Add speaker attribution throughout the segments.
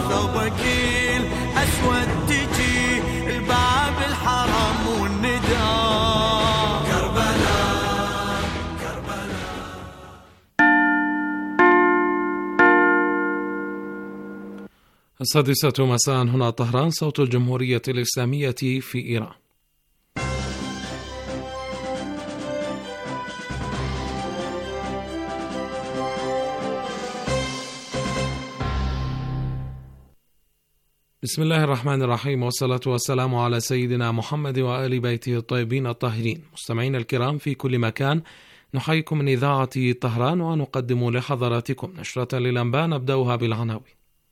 Speaker 1: ثوبك الأسود تجي الباب الحرم والنداء كربلاء كربلاء.
Speaker 2: السادسة مساء، هنا طهران، صوت الجمهورية الإسلامية في إيران. بسم الله الرحمن الرحيم، والصلاة والسلام على سيدنا محمد وآل بيته الطيبين الطاهرين. مستمعين الكرام في كل مكان، نحييكم من إذاعة طهران ونقدم لحضراتكم نشرة للأنباء نبدأها بالعناوين.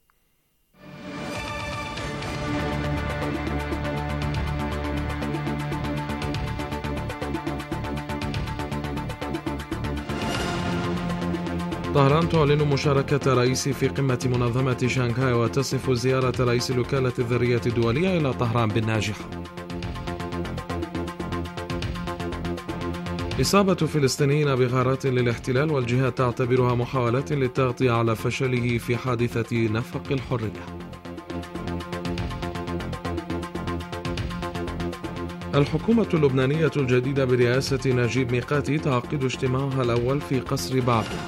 Speaker 2: طهران تعلن مشاركة رئيس في قمة منظمة شانغهاي وتصف زيارة رئيس الوكالة الذرية الدولية إلى طهران بالناجحة. إصابة فلسطينيين بغارات للاحتلال والجهات تعتبرها محاولة للتغطية على فشله في حادثة نفق الحرية. الحكومة اللبنانية الجديدة برئاسة نجيب ميقاتي تعقد اجتماعها الأول في قصر بعبدة.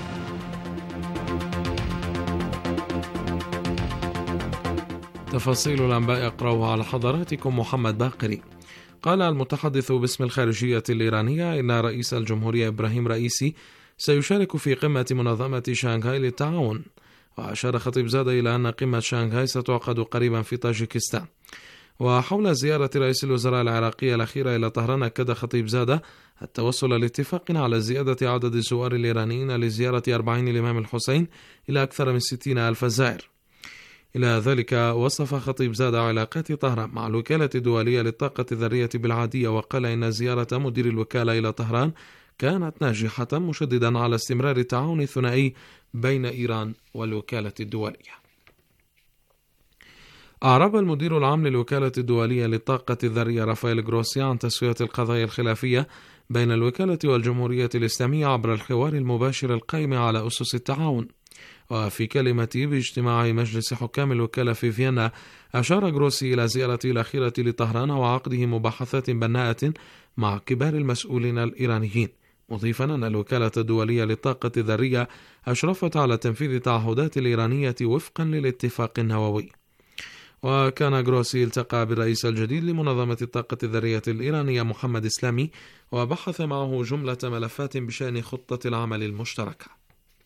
Speaker 2: تفاصيل الأنباء يقرأها على حضراتكم محمد باقري. قال المتحدث باسم الخارجية الإيرانية إن رئيس الجمهورية إبراهيم رئيسي سيشارك في قمة منظمة شانغهاي للتعاون. وأشار خطيبزادة إلى أن قمة شانغهاي ستعقد قريبا في طاجيكستان. وحول زيارة رئيس الوزراء العراقي الأخيرة إلى طهران، أكد خطيبزادة التوصل لاتفاق على زيادة عدد الزوار الإيرانيين لزيارة 40 الإمام الحسين إلى أكثر من 60,000 زائر. إلى ذلك وصف خطيبزادة علاقات طهران مع الوكالة الدولية للطاقة الذرية بالعادية، وقال إن زيارة مدير الوكالة إلى طهران كانت ناجحة، مشددا على استمرار التعاون الثنائي بين إيران والوكالة الدولية. أعرب المدير العام للوكالة الدولية للطاقة الذرية رافائيل غروسي عن تسوية القضايا الخلافية بين الوكالة والجمهورية الإسلامية عبر الحوار المباشر القائم على أسس التعاون. وفي كلمته باجتماع مجلس حكام الوكالة في فيينا، أشار غروسي إلى زيارته الأخيرة لطهران وعقده مباحثات بناءة مع كبار المسؤولين الإيرانيين، مضيفا أن الوكالة الدولية للطاقة الذرية أشرفت على تنفيذ التعهدات الإيرانية وفقا للاتفاق النووي. وكان غروسي التقى بالرئيس الجديد لمنظمة الطاقة الذرية الإيرانية محمد إسلامي، وبحث معه جملة ملفات بشأن خطة العمل المشتركة.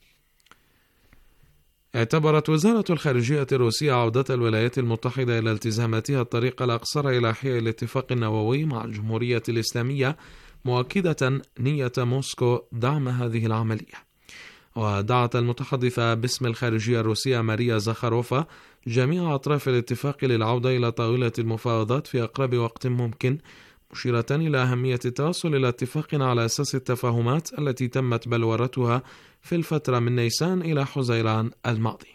Speaker 2: اعتبرت وزارة الخارجية الروسية عودة الولايات المتحدة إلى التزاماتها الطريق الأقصر إلى إحياء الاتفاق النووي مع الجمهورية الإسلامية، مؤكدة نية موسكو دعم هذه العملية. ودعت المتحدثة باسم الخارجية الروسية ماريا زخاروفا جميع أطراف الاتفاق للعودة إلى طاولة المفاوضات في أقرب وقت ممكن، مشيرة إلى أهمية التوصل إلى اتفاق على أساس التفاهمات التي تمت بلورتها في الفترة من نيسان إلى حزيران الماضي.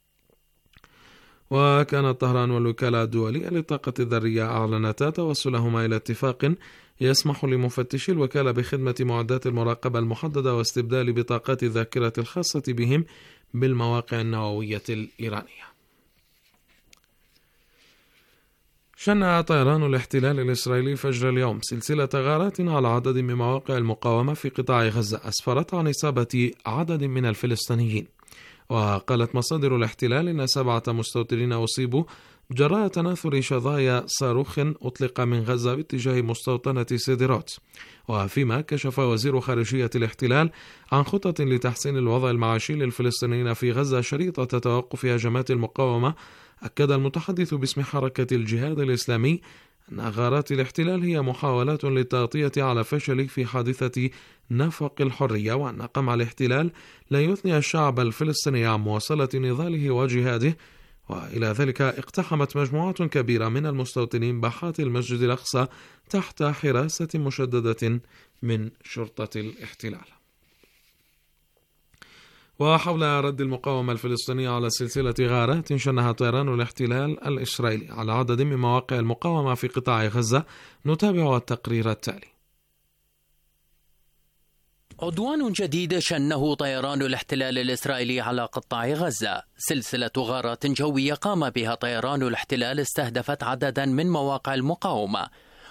Speaker 2: وكانت طهران والوكالة الدولية للطاقة الذرية أعلنتا توصلهما إلى اتفاق يسمح لمفتشي الوكالة بخدمة معدات المراقبة المحددة واستبدال بطاقات الذاكرة الخاصة بهم بالمواقع النووية الإيرانية. شن طيران الاحتلال الإسرائيلي فجر اليوم سلسلة غارات على عدد من مواقع المقاومة في قطاع غزة أسفرت عن إصابة عدد من الفلسطينيين. وقالت مصادر الاحتلال إن 7 مستوطنين أصيبوا جراء تناثر شظايا صاروخ أطلق من غزة باتجاه مستوطنة سيديروت. وفيما كشف وزير خارجية الاحتلال عن خطط لتحسين الوضع المعاشي للفلسطينيين في غزة شريطة توقف هجمات المقاومة، أكد المتحدث باسم حركة الجهاد الإسلامي أن غارات الاحتلال هي محاولات للتغطية على فشل في حادثة نفق الحرية، وأن قمع الاحتلال لا يثني الشعب الفلسطيني عن مواصلة نضاله وجهاده. وإلى ذلك اقتحمت مجموعات كبيرة من المستوطنين باحات المسجد الأقصى تحت حراسة مشددة من شرطة الاحتلال. وحول رد المقاومة الفلسطينية على سلسلة غارات شنها طيران الاحتلال الإسرائيلي على عدد من مواقع المقاومة في قطاع غزة، نتابع التقرير التالي.
Speaker 3: عدوان جديد شنه طيران الاحتلال الإسرائيلي على قطاع غزة. سلسلة غارات جوية قام بها طيران الاحتلال استهدفت عددا من مواقع المقاومة.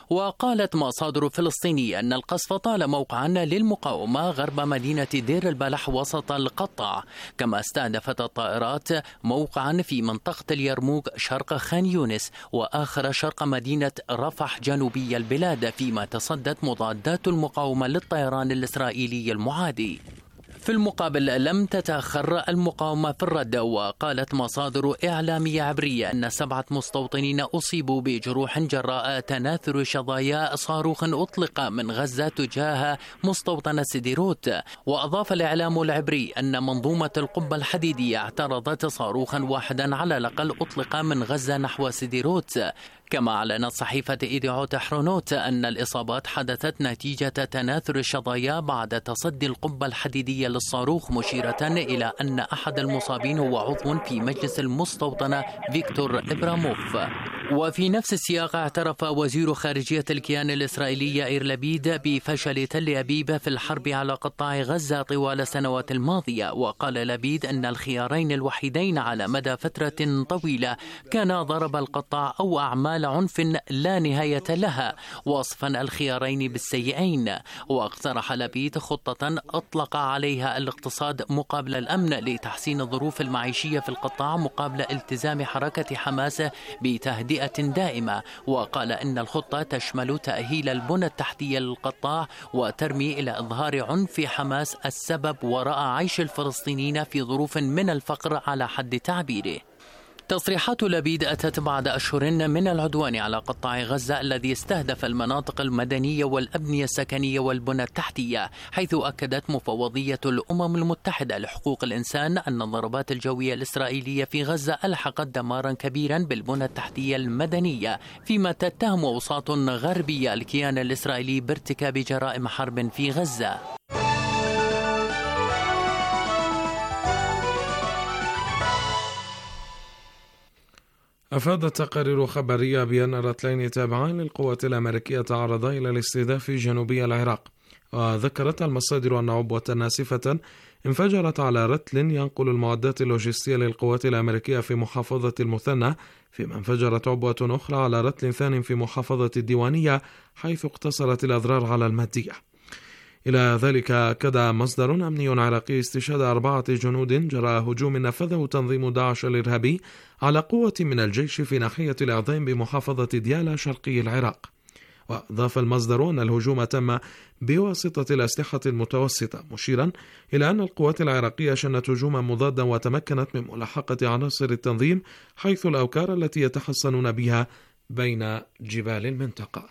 Speaker 3: وقالت مصادر فلسطينية أن القصف طال موقعا للمقاومة غرب مدينة دير البلح وسط القطاع، كما استهدفت الطائرات موقعا في منطقة اليرموك شرق خان يونس، وآخر شرق مدينة رفح جنوبي البلاد، فيما تصدت مضادات المقاومة للطيران الإسرائيلي المعادي. في المقابل لم تتأخر المقاومة في الرد، وقالت مصادر إعلامية عبرية أن 7 مستوطنين أصيبوا بجروح جراء تناثر شظايا صاروخ أطلق من غزة تجاه مستوطن سديروت. وأضاف الإعلام العبري أن منظومة القبة الحديدية اعترضت صاروخا واحدا على الأقل أطلق من غزة نحو سديروت. كما أعلنت صحيفة إيديعوت أحرونوت أن الإصابات حدثت نتيجة تناثر الشظايا بعد تصدي القبة الحديدية للصاروخ، مشيرة إلى أن أحد المصابين هو عضو في مجلس المستوطنة فيكتور إبراموف. وفي نفس السياق اعترف وزير خارجية الكيان الإسرائيلي يائير لبيد بفشل تل أبيب في الحرب على قطاع غزة طوال السنوات الماضية. وقال لبيد أن الخيارين الوحيدين على مدى فترة طويلة كان ضرب القطاع أو أعمال عنف لا نهاية لها، وصفا الخيارين بالسيئين. واقترح لبيد خطة أطلق عليها الاقتصاد مقابل الأمن لتحسين الظروف المعيشية في القطاع مقابل التزام حركة حماس بتهدئة دائمة. وقال إن الخطة تشمل تأهيل البنى التحتية للقطاع وترمي إلى إظهار عنف حماس السبب وراء عيش الفلسطينيين في ظروف من الفقر على حد تعبيره. تصريحات لبيد أتت بعد أشهر من العدوان على قطاع غزة الذي استهدف المناطق المدنية والأبنية السكنية والبنى التحتية، حيث أكدت مفوضية الأمم المتحدة لحقوق الإنسان أن الضربات الجوية الإسرائيلية في غزة ألحقت دمارا كبيرا بالبنى التحتية المدنية، فيما تتهم أوساط غربية الكيان الإسرائيلي بارتكاب جرائم حرب في غزة.
Speaker 2: أفادت تقارير خبرية بأن رتلين تابعان للقوات الأمريكية تعرضا إلى الاستهداف جنوبي العراق. وذكرت المصادر أن عبوة ناسفة انفجرت على رتل ينقل المعدات اللوجستية للقوات الأمريكية في محافظة المثنى، فيما انفجرت عبوة أخرى على رتل ثاني في محافظة الديوانية، حيث اقتصرت الأضرار على المادية. إلى ذلك أكد مصدر أمني عراقي استشهاد 4 جنود جراء هجوم نفذه تنظيم داعش الإرهابي على قوة من الجيش في ناحية العظيم بمحافظة ديالا شرقي العراق. وأضاف المصدر أن الهجوم تم بواسطة الأسلحة المتوسطة، مشيرا إلى أن القوات العراقية شنت هجوما مضادا وتمكنت من ملاحقة عناصر التنظيم حيث الأوكار التي يتحصنون بها بين جبال المنطقة.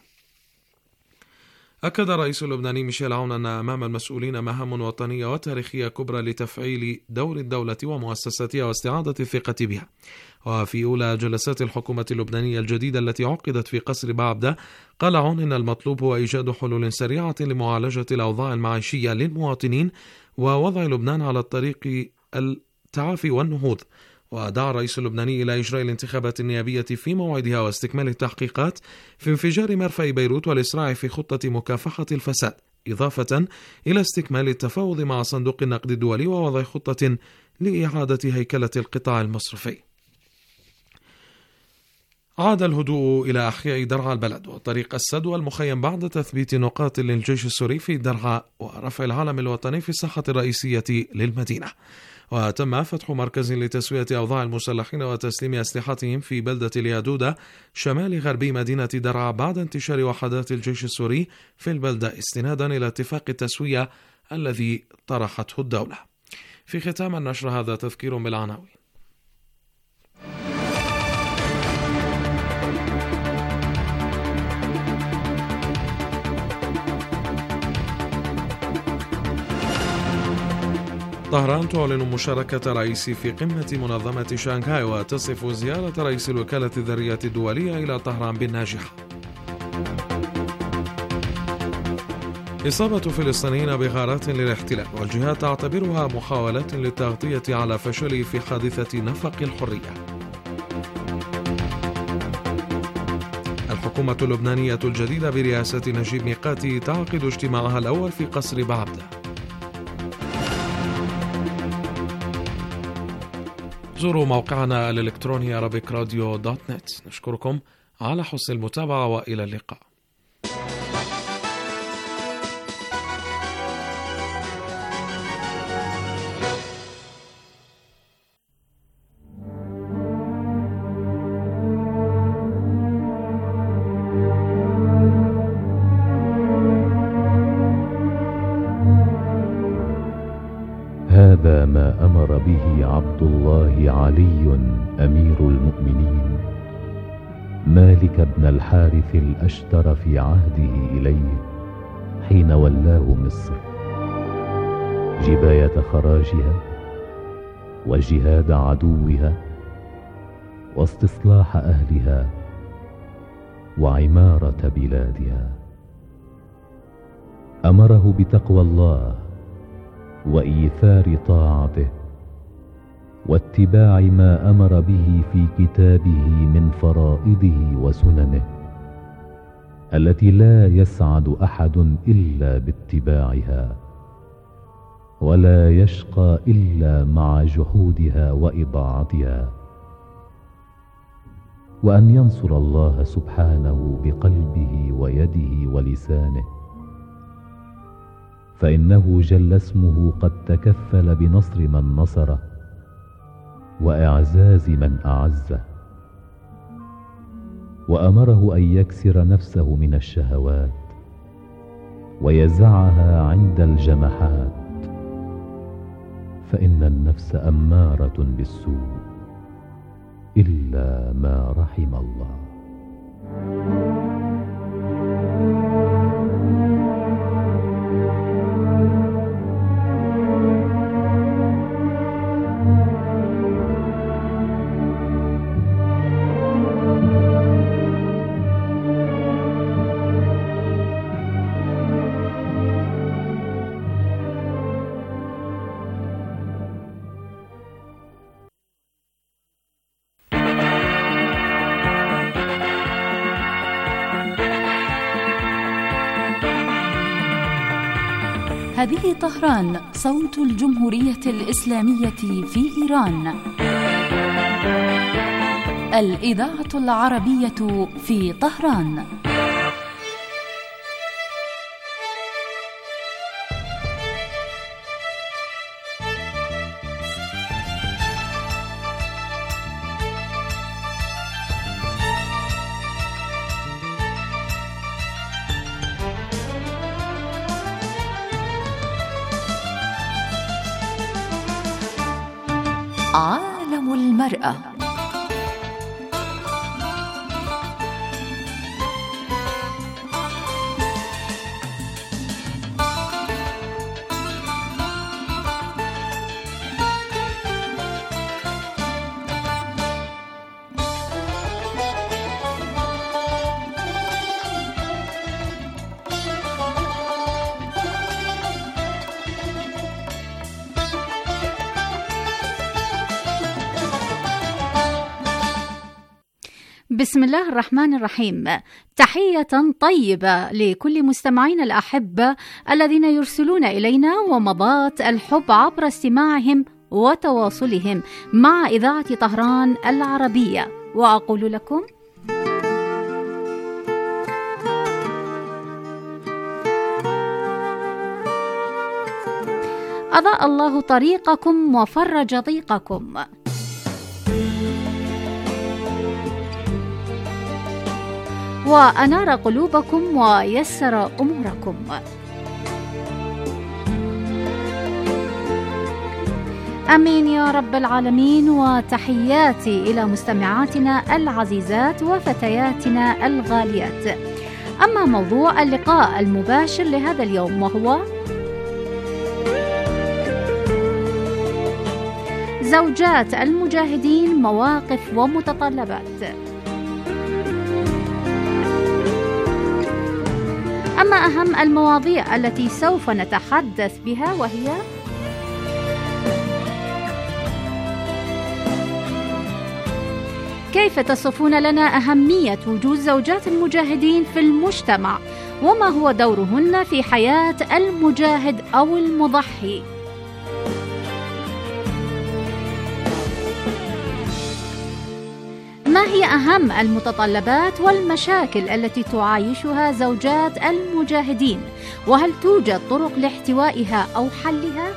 Speaker 2: أكد الرئيس اللبناني ميشيل عون أن أمام المسؤولين مهام وطنية وتاريخية كبرى لتفعيل دور الدولة ومؤسساتها واستعادة الثقة بها. وفي أولى جلسات الحكومة اللبنانية الجديدة التي عقدت في قصر بعبدة، قال عون إن المطلوب هو إيجاد حلول سريعة لمعالجة الأوضاع المعيشية للمواطنين ووضع لبنان على طريق التعافي والنهوض. ودعا الرئيس اللبناني إلى إجراء الانتخابات النيابية في موعدها واستكمال التحقيقات في انفجار مرفأ بيروت والإسراع في خطة مكافحة الفساد، إضافة إلى استكمال التفاوض مع صندوق النقد الدولي ووضع خطة لإعادة هيكلة القطاع المصرفي. عاد الهدوء إلى أحياء درعا البلد وطريق السد المخيم بعد تثبيت نقاط للجيش السوري في درعا ورفع العلم الوطني في الساحة الرئيسية للمدينة. وتم فتح مركز لتسوية أوضاع المسلحين وتسليم أسلحتهم في بلدة اليادودة شمال غربي مدينة درعا بعد انتشار وحدات الجيش السوري في البلدة استنادا إلى اتفاق التسوية الذي طرحته الدولة. في ختام النشر هذا تذكير بالعناوين. طهران تعلن مشاركة رئيسي في قمة منظمة شانغهاي وتصف زيارة رئيس الوكالة الذرية الدولية إلى طهران بالناجحة. إصابة فلسطينيين بغارات للاحتلال والجهات تعتبرها محاولات للتغطية على فشله في حادثة نفق الحرية. الحكومة اللبنانية الجديدة برئاسة نجيب ميقاتي تعقد اجتماعها الأول في قصر بعبدة. زوروا موقعنا الإلكتروني arabicradio.net. نشكركم على حسن المتابعة وإلى اللقاء.
Speaker 4: هذا ما أمر به عبد الله علي أمير المؤمنين مالك بن الحارث الأشتر في عهده إليه حين ولاه مصر، جباية خراجها وجهاد عدوها واستصلاح أهلها وعمارة بلادها. أمره بتقوى الله وإيثار طاعته واتباع ما أمر به في كتابه من فرائضه وسننه التي لا يسعد أحد إلا باتباعها ولا يشقى إلا مع جحودها وإضاعتها، وأن ينصر الله سبحانه بقلبه ويده ولسانه، فإنه جل اسمه قد تكفل بنصر من نصره وإعزاز من أعزه. وأمره أن يكسر نفسه من الشهوات ويزعها عند الجمحات، فإن النفس أمارة بالسوء إلا ما رحم الله.
Speaker 5: هذه طهران، صوت الجمهورية الإسلامية في إيران، الإذاعة العربية في طهران. عالم المرأة. بسم الله الرحمن الرحيم. تحية طيبة لكل مستمعين الأحبة الذين يرسلون إلينا ومضات الحب عبر استماعهم وتواصلهم مع إذاعة طهران العربية، وأقول لكم أضاء الله طريقكم وفرج ضيقكم. وأنار قلوبكم ويسر أموركم. آمين يا رب العالمين. وتحياتي إلى مستمعاتنا العزيزات وفتياتنا الغاليات. أما موضوع اللقاء المباشر لهذا اليوم وهو زوجات المجاهدين، مواقف ومتطلبات. أما أهم المواضيع التي سوف نتحدث بها وهي كيف تصفون لنا أهمية وجود زوجات المجاهدين في المجتمع، وما هو دورهن في حياة المجاهد أو المضحي. هي أهم المتطلبات والمشاكل التي تعايشها زوجات المجاهدين؟ وهل توجد طرق لاحتوائها أو حلها؟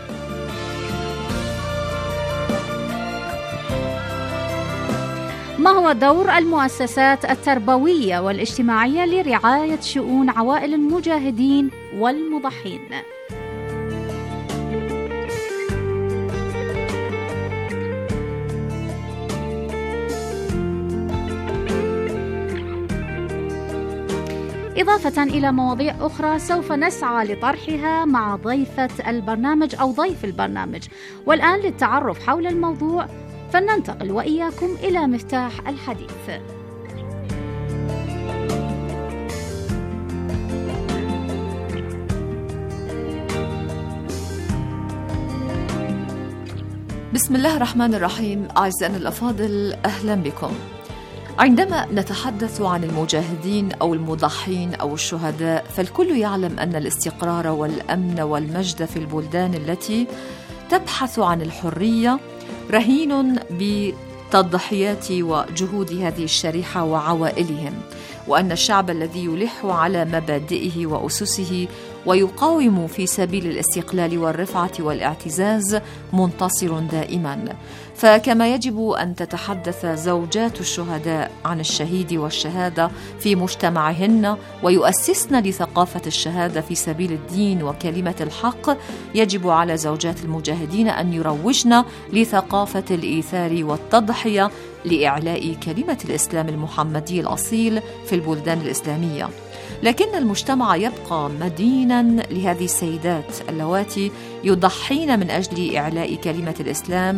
Speaker 5: ما هو دور المؤسسات التربوية والاجتماعية لرعاية شؤون عوائل المجاهدين والمضحين؟ إضافة إلى مواضيع أخرى سوف نسعى لطرحها مع ضيفة البرنامج أو ضيف البرنامج. والآن للتعرف حول الموضوع فلننتقل وإياكم إلى مفتاح الحديث.
Speaker 6: بسم الله الرحمن الرحيم. أعزائنا الأفاضل، أهلا بكم. عندما نتحدث عن المجاهدين أو المضحين أو الشهداء، فالكل يعلم أن الاستقرار والأمن والمجد في البلدان التي تبحث عن الحرية رهين بالتضحيات وجهود هذه الشريحة وعوائلهم، وأن الشعب الذي يلح على مبادئه وأسسه ويقاوم في سبيل الاستقلال والرفعة والاعتزاز منتصر دائما. فكما يجب أن تتحدث زوجات الشهداء عن الشهيد والشهادة في مجتمعهن ويؤسسن لثقافة الشهادة في سبيل الدين وكلمة الحق، يجب على زوجات المجاهدين أن يروجن لثقافة الإيثار والتضحية لإعلاء كلمة الإسلام المحمدي الأصيل في البلدان الإسلامية. لكن المجتمع يبقى مدينا لهذه السيدات اللواتي يضحين من أجل إعلاء كلمة الإسلام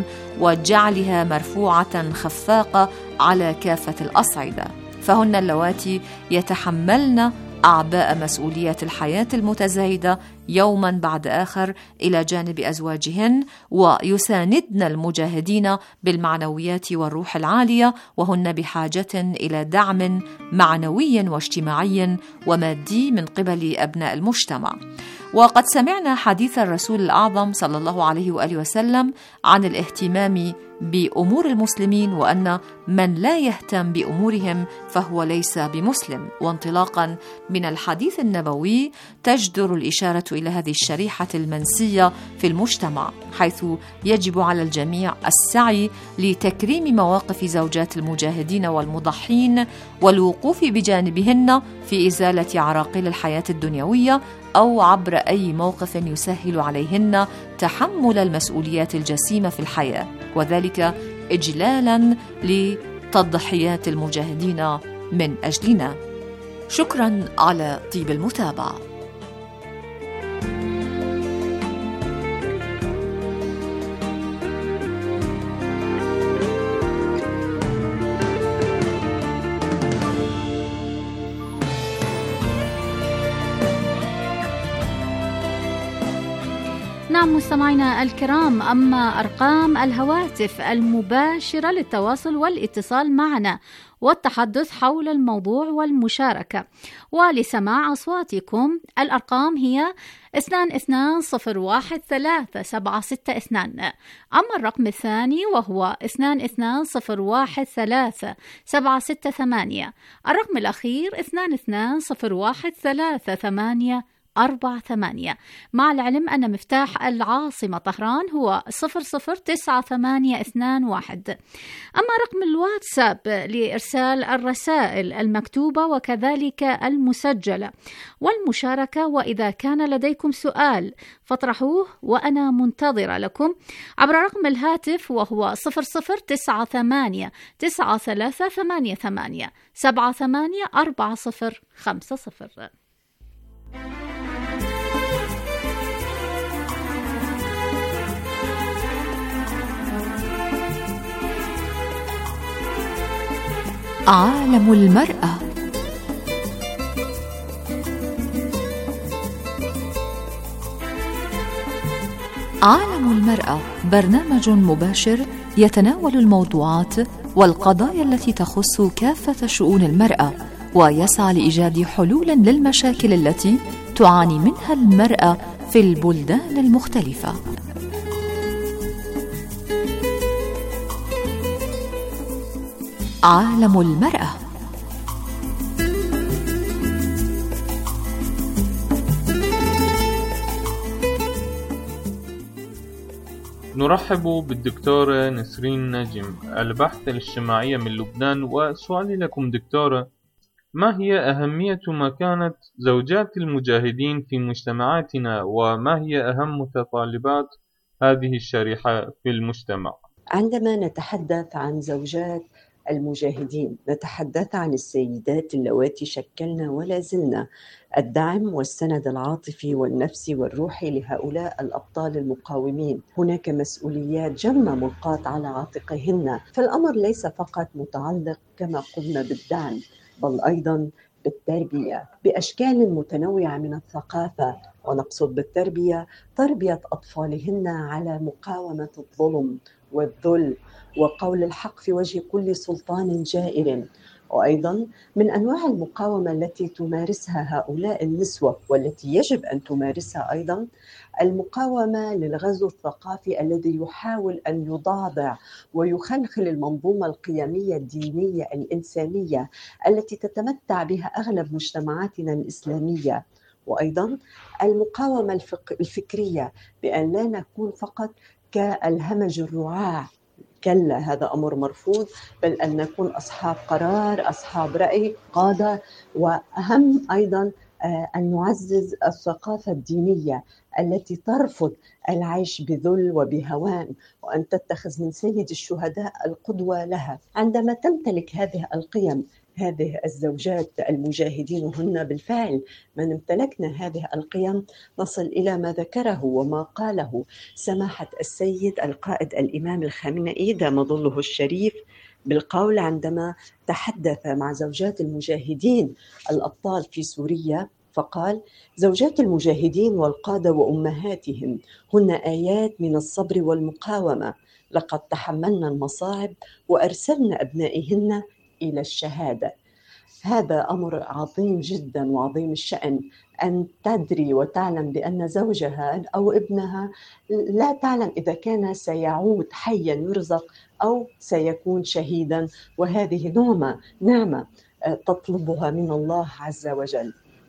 Speaker 6: وجعلها مرفوعة خفاقة على كافة الأصعدة، فهن اللواتي يتحملن أعباء مسؤوليات الحياة المتزايدة يوما بعد آخر إلى جانب أزواجهن، ويساندن المجاهدين بالمعنويات والروح العالية، وهن بحاجة إلى دعم معنوي واجتماعي ومادي من قبل أبناء المجتمع. وقد سمعنا حديث الرسول الأعظم صلى الله عليه وآله وسلم عن الاهتمام بأمور المسلمين، وأن من لا يهتم بأمورهم فهو ليس بمسلم. وانطلاقا من الحديث النبوي تجدر الإشارة إلى هذه الشريحة المنسية في المجتمع، حيث يجب على الجميع السعي لتكريم مواقف زوجات المجاهدين والمضحين والوقوف بجانبهن في إزالة عراقيل الحياة الدنيوية أو عبر أي موقف يسهل عليهن تحمل المسؤوليات الجسيمة في الحياة، وذلك إجلالا لتضحيات المجاهدين من أجلنا. شكرا على طيب المتابعة.
Speaker 5: نعم مستمعينا الكرام، أما أرقام الهواتف المباشرة للتواصل والاتصال معنا والتحدث حول الموضوع والمشاركة ولسماع أصواتكم، الأرقام هي 22013762. أما الرقم الثاني وهو 22013768. الرقم الأخير 22013848. مع العلم أن مفتاح العاصمة طهران هو 009821. أما رقم الواتساب لإرسال الرسائل المكتوبة وكذلك المسجلة والمشاركة، وإذا كان لديكم سؤال فاطرحوه وأنا منتظرة لكم عبر رقم الهاتف وهو 009388784050.
Speaker 6: عالم المرأة. عالم المرأة برنامج مباشر يتناول الموضوعات والقضايا التي تخص كافة شؤون المرأة، ويسعى لإيجاد حلول للمشاكل التي تعاني منها المرأة في البلدان المختلفة. عالم المرأة.
Speaker 7: نرحب بالدكتورة نسرين نجم، الباحثة الاجتماعية من لبنان. وسؤالي لكم دكتورة، ما هي أهمية مكانة زوجات المجاهدين في مجتمعاتنا، وما هي أهم متطلبات هذه الشريحة في المجتمع؟
Speaker 8: عندما نتحدث عن زوجات المجاهدين نتحدث عن السيدات اللواتي شكلن ولا زلن الدعم والسند العاطفي والنفسي والروحي لهؤلاء الأبطال المقاومين. هناك مسؤوليات جمة ملقاة على عاتقهن، فالأمر ليس فقط متعلق كما قلنا بالدعم، بل أيضا بالتربية بأشكال متنوعة من الثقافة. ونقصد بالتربية تربية أطفالهن على مقاومة الظلم والذل وقول الحق في وجه كل سلطان جائر. وأيضا من أنواع المقاومة التي تمارسها هؤلاء النسوة والتي يجب أن تمارسها أيضا المقاومة للغزو الثقافي الذي يحاول أن يضاضع ويخلخل المنظومة القيمية الدينية الإنسانية التي تتمتع بها أغلب مجتمعاتنا الإسلامية. وأيضا المقاومة الفكرية بأن لا نكون فقط كالهمج الرعاع، كلا، هذا أمر مرفوض، بل أن نكون أصحاب قرار، أصحاب رأي، قادة. وأهم أيضا أن نعزز الثقافة الدينية التي ترفض العيش بذل وبهوان، وأن تتخذ من سيد الشهداء القدوة لها. عندما تمتلك هذه القيم هذه الزوجات المجاهدين، وهن بالفعل من امتلكنا هذه القيم، نصل إلى ما ذكره وما قاله سماحة السيد القائد الإمام الخامنئي دام ظله الشريف بالقول عندما تحدث مع زوجات المجاهدين الأبطال في سوريا، فقال: زوجات المجاهدين والقادة وأمهاتهم هن آيات من الصبر والمقاومة، لقد تحملنا المصاعب وأرسلنا أبنائهن إلى الشهادة. هذا أمر عظيم جدا وعظيم الشأن، أن تدري وتعلم بأن زوجها أو ابنها لا تعلم إذا كان سيعود حيا يرزق أو سيكون شهيدا، وهذه نعمة تطلبها من الله عز وجل.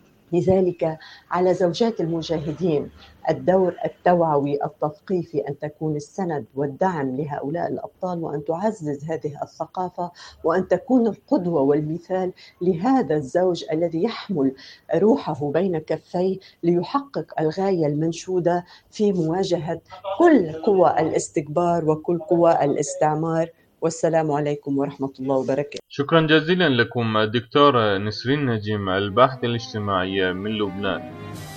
Speaker 8: لذلك على زوجات المجاهدين الدور التوعوي التثقيفي، أن تكون السند والدعم لهؤلاء الأبطال، وأن تعزز هذه الثقافة، وأن تكون القدوة والمثال لهذا الزوج الذي يحمل روحه بين كفيه ليحقق الغاية المنشودة في مواجهة كل قوى الاستكبار وكل قوى الاستعمار. والسلام عليكم ورحمة الله وبركاته.
Speaker 7: شكرا جزيلا لكم دكتورة نسرين نجم، الباحثة الاجتماعية من لبنان.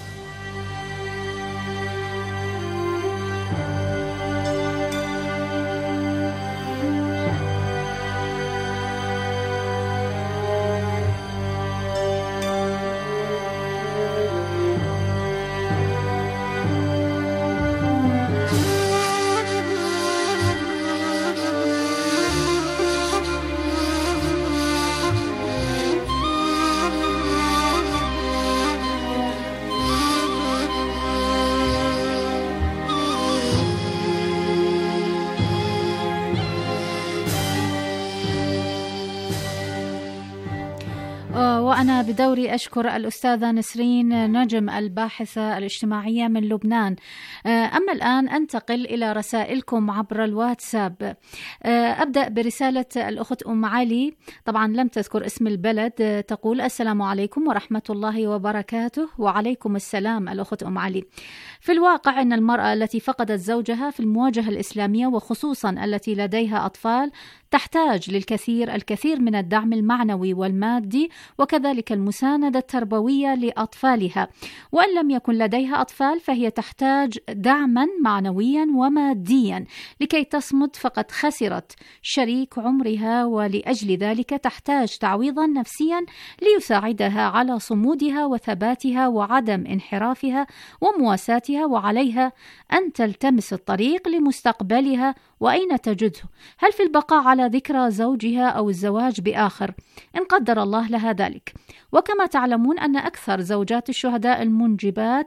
Speaker 5: وأنا بدوري أشكر الأستاذة نسرين نجم الباحثة الاجتماعية من لبنان. أما الآن أنتقل إلى رسائلكم عبر الواتساب. أبدأ برسالة الأخت أم علي، طبعا لم تذكر اسم البلد، تقول: السلام عليكم ورحمة الله وبركاته. وعليكم السلام الأخت أم علي. في الواقع أن المرأة التي فقدت زوجها في المواجهة الإسلامية، وخصوصا التي لديها أطفال، تحتاج الكثير من الدعم المعنوي والمادي، وكذلك المساندة التربوية لأطفالها. وإن لم يكن لديها أطفال فهي تحتاج دعما معنويا وماديا لكي تصمد، فقد خسرت شريك عمرها، ولأجل ذلك تحتاج تعويضا نفسيا ليساعدها على صمودها وثباتها وعدم انحرافها ومواساتها، وعليها أن تلتمس الطريق لمستقبلها. وأين تجده؟ هل في البقاء على ذكرى زوجها أو الزواج بآخر إن قدر الله لها ذلك؟ وكما تعلمون أن أكثر زوجات الشهداء المنجبات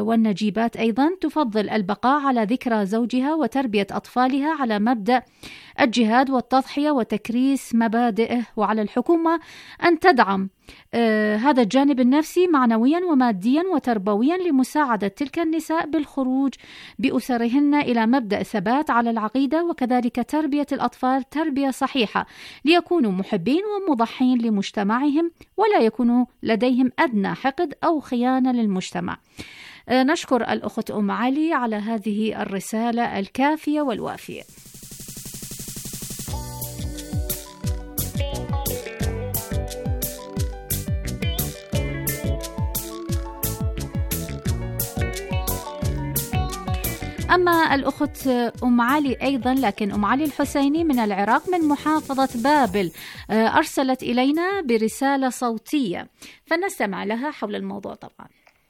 Speaker 5: والنجيبات أيضا تفضل البقاء على ذكرى زوجها وتربية أطفالها على مبدأ الجهاد والتضحية وتكريس مبادئه، وعلى الحكومة أن تدعم هذا الجانب النفسي معنويا وماديا وتربويا لمساعدة تلك النساء بالخروج بأسرهن إلى مبدأ الثبات على العقيدة، وكذلك تربية الأطفال تربية صحيحة ليكونوا محبين ومضحين لمجتمعهم ولا يكونوا لديهم أدنى حقد أو خيانة للمجتمع. نشكر الأخت أم علي على هذه الرسالة الكافية والوافية. أما الأخت أم علي أيضا، لكن أم علي الحسيني من العراق من محافظة بابل، أرسلت إلينا برسالة صوتية فنستمع لها حول الموضوع. طبعا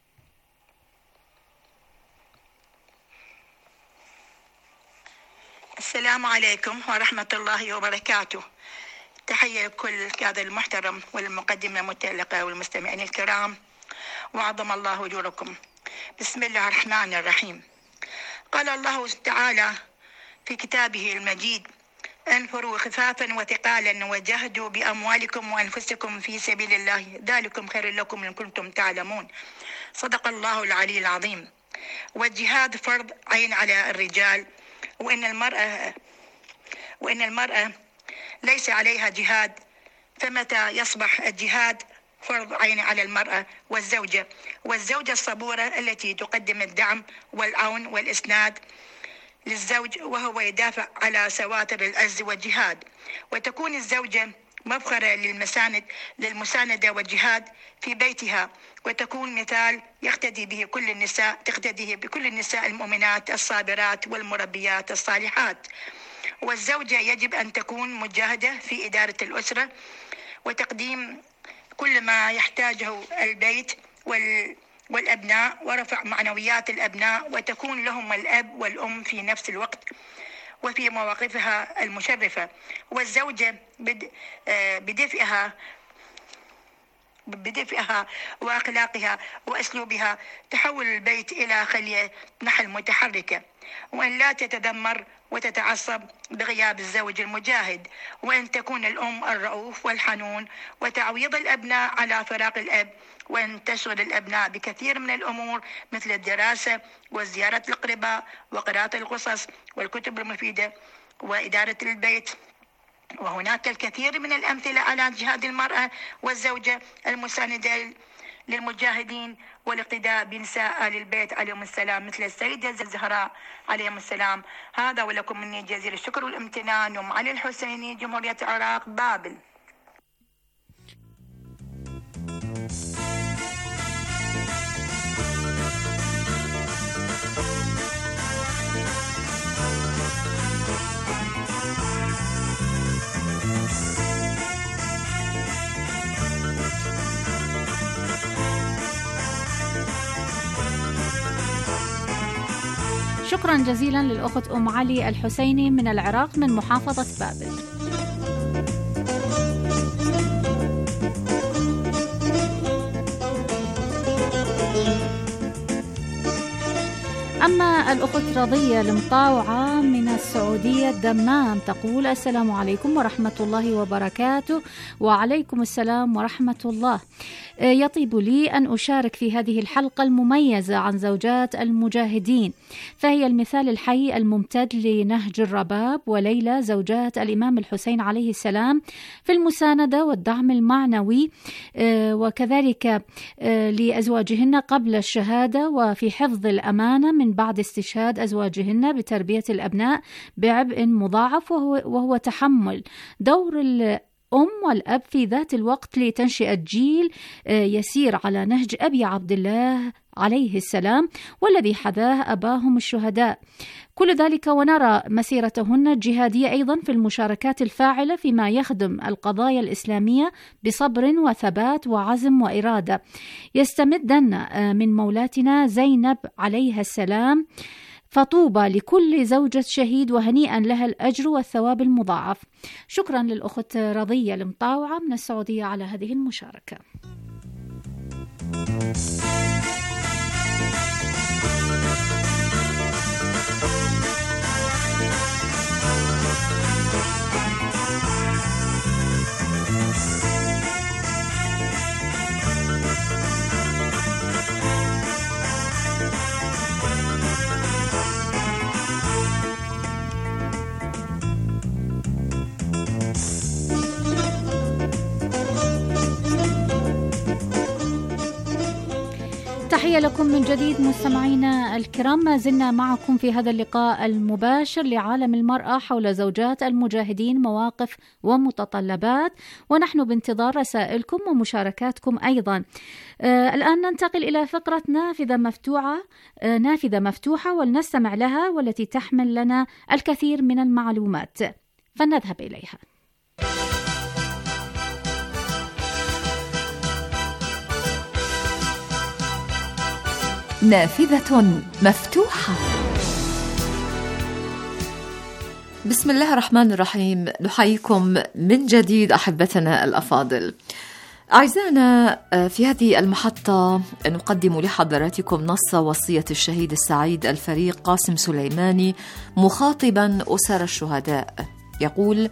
Speaker 9: السلام عليكم ورحمة الله وبركاته. تحية لكل هذا المحترم والمقدمة المتألقة والمستمعين الكرام، وعظم الله أجوركم. بسم الله الرحمن الرحيم. قال الله تعالى في كتابه المجيد: انفروا خفافا وثقالا وجاهدوا بأموالكم وأنفسكم في سبيل الله ذلكم خير لكم إن كنتم تعلمون. صدق الله العلي العظيم. والجهاد فرض عين على الرجال، وإن المرأة ليس عليها جهاد، فمتى يصبح الجهاد فرض عين على المرأة والزوجة الصبورة التي تقدم الدعم والعون والإسناد للزوج وهو يدافع على سواتر العز والجهاد، وتكون الزوجة مفخرة للمساندة والجهاد في بيتها، وتكون مثال يقتدي به بكل النساء المؤمنات الصابرات والمربيات الصالحات. والزوجة يجب أن تكون مجاهدة في إدارة الأسرة وتقديم كل ما يحتاجه البيت والأبناء ورفع معنويات الأبناء، وتكون لهم الأب والأم في نفس الوقت وفي مواقفها المشرفة. والزوجة بدفئها وأخلاقها وأسلوبها تحول البيت إلى خلية نحل متحركة، وأن لا تتذمر وتتعصب بغياب الزوج المجاهد، وأن تكون الأم الرؤوف والحنون وتعويض الأبناء على فراق الأب، وأن تشغل الأبناء بكثير من الأمور مثل الدراسة وزيارة الأقرباء وقراءة القصص والكتب المفيدة وإدارة البيت. وهناك الكثير من الأمثلة على جهاد المرأة والزوجة المساندة للمجاهدين والاقتداء بنساء آل البيت عليهم السلام مثل السيدة الزهراء عليهم السلام. هذا ولكم مني جزيل الشكر والامتنان. أم علي الحسيني، جمهورية العراق، بابل.
Speaker 5: شكرا جزيلا للأخت أم علي الحسيني من العراق من محافظة بابل. أما الأخت رضية المطاوعة من السعودية الدمام تقول: السلام عليكم ورحمة الله وبركاته. وعليكم السلام ورحمة الله. يطيب لي أن أشارك في هذه الحلقة المميزة عن زوجات المجاهدين، فهي المثال الحي الممتد لنهج الرباب وليلى زوجات الإمام الحسين عليه السلام في المساندة والدعم المعنوي، وكذلك لأزواجهن قبل الشهادة، وفي حفظ الأمانة من بعد استشهاد أزواجهن، بتربية الأبناء بعبء مضاعف وهو تحمل دور الأم والأب في ذات الوقت لتنشئة جيل يسير على نهج أبي عبد الله عليه السلام والذي حذاه أباهم الشهداء. كل ذلك ونرى مسيرتهن الجهادية أيضا في المشاركات الفاعلة فيما يخدم القضايا الإسلامية بصبر وثبات وعزم وإرادة. يستمدن من مولاتنا زينب عليها السلام، فطوبى لكل زوجة شهيد وهنيئا لها الأجر والثواب المضاعف. شكرا للأخت رضية المطاوعة من السعودية على هذه المشاركة. تحية لكم من جديد مستمعينا الكرام، ما زلنا معكم في هذا اللقاء المباشر لعالم المرأة حول زوجات المجاهدين، مواقف ومتطلبات، ونحن بانتظار رسائلكم ومشاركاتكم أيضا. الآن ننتقل إلى فقرة نافذة مفتوحة ولنستمع لها، والتي تحمل لنا الكثير من المعلومات، فلنذهب إليها.
Speaker 6: نافذة مفتوحة. بسم الله الرحمن الرحيم، نحييكم من جديد أحبتنا الأفاضل. أعزائنا، في هذه المحطة نقدم لحضراتكم نص وصية الشهيد السعيد الفريق قاسم سليماني مخاطبا أسر الشهداء. يقول: